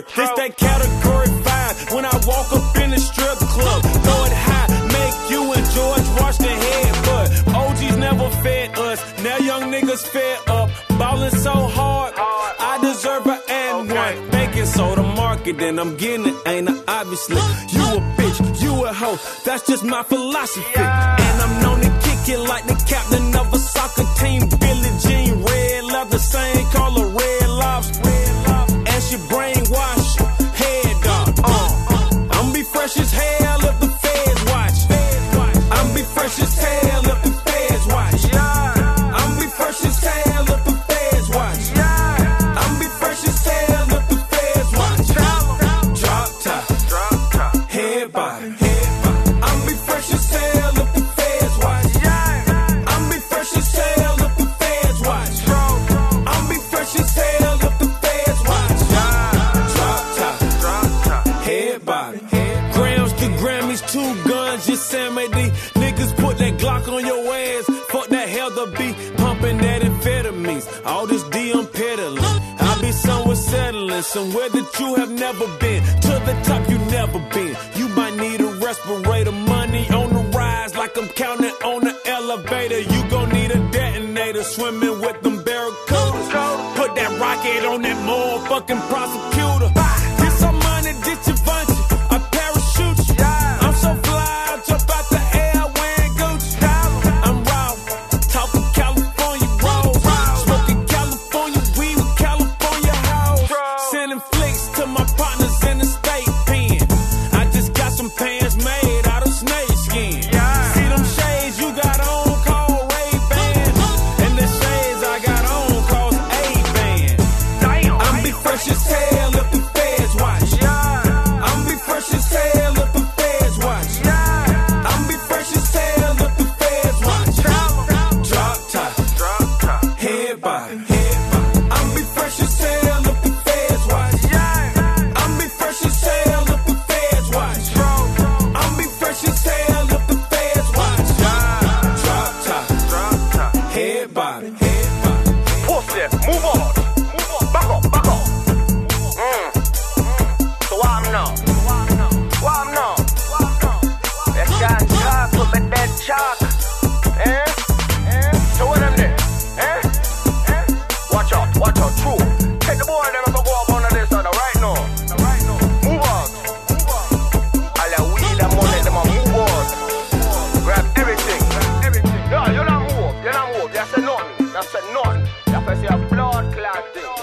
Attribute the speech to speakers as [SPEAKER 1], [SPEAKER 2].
[SPEAKER 1] category. This that category 5. When I walk up in the strip club, throw it high, make you and George wash their head. But OGs never fed us. Now young niggas fed up. Ballin' so hard, I deserve an and one. Thinking so the market, then I'm getting it, ain't I? Obviously, you a bitch, you a hoe. That's just my philosophy. And I'm known to kick it like the captain of a soccer team. Billie Jean, red leather, same color, red lobster. And she brainwash, head dog. I'm be fresh as hell if the feds watch. I'm be fresh as hell if the feds watch. I'm be fresh as hell if the feds watch. I'm be fresh as hell if the feds watch. Drop top, head body. I'm be fresh as hell if the feds watch. I'm be fresh as hell if the feds watch. I'm be fresh as hell if the feds watch. Drop top, head body. Grams to Grammys, 2 guns, Yosemite. Niggas put that Glock on your ass. Fuck that Heather B, pumping that amphetamines. All this D I'm peddling. I be somewhere settling, somewhere that you have never been. To the top you never been. You might need a respirator, money on the rise like I'm counting on the elevator. You gon' need a detonator, swimming with them barracudas. Put that rocket on that motherfucking prosecutor. Get some money, get your Givenchy, I parachute you. I'm so fly, I jump out the air wearing Gucci. I'm raw, talking California rolls, smoking California weed with California hoes. Sending flicks to my partners in the state pen. I just got some pants made out of snake skin. See them shades you got on called Ray-Ban, and the shades I got on called A-Ban. I'm be fresh as hell if the feds watch. I'm be fresh as hell if the feds watch. I'm be fresh as hell if the feds watch. Drop top, head body. I'm be fresh as hell if the feds watch. I'm be fresh as hell if the feds watch. I'm be fresh as hell if the feds watch. Drop top, head body.
[SPEAKER 2] Pussy, move on. Back up. So what I'm now? They can't talk with me dead chalk. So what them there? Watch out, true. Take the boy them and go up under this other right now. Move out. All that weed and money, them a move out. Grab everything. No, you not move. You said nothing. You said nothing. You say a blood clot thing.